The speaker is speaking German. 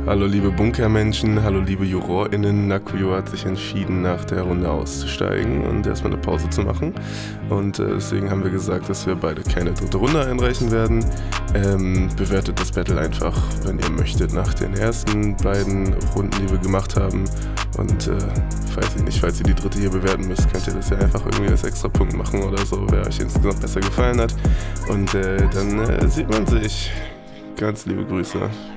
Hallo liebe Bunkermenschen, hallo liebe JurorInnen. Nakuyo hat sich entschieden, nach der Runde auszusteigen und erstmal eine Pause zu machen. Und deswegen haben wir gesagt, dass wir beide keine dritte Runde einreichen werden. Bewertet das Battle einfach, wenn ihr möchtet, nach den ersten beiden Runden, die wir gemacht haben. Und falls ihr die dritte hier bewerten müsst, könnt ihr das ja einfach irgendwie als Extrapunkt machen oder so, wer euch insgesamt besser gefallen hat. Und dann sieht man sich. Ganz liebe Grüße.